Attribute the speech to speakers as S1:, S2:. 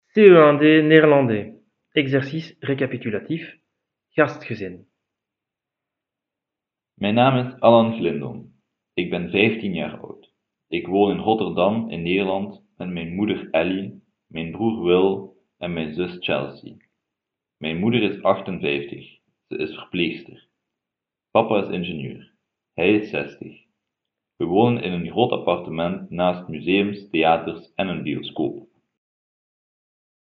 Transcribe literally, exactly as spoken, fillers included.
S1: C E un D néerlandais. Exercice récapitulatif. Gastgezin.
S2: Mijn naam is Allan Vlindon. Ik ben vijftien jaar oud. Ik woon in Rotterdam in Nederland met mijn moeder Ellie, mijn broer Will en mijn zus Chelsea. Mijn moeder is achtenvijftig. Ze is verpleegster. Papa is ingenieur. Hij is zestig. We wonen in een groot appartement naast museums, theaters en een bioscoop.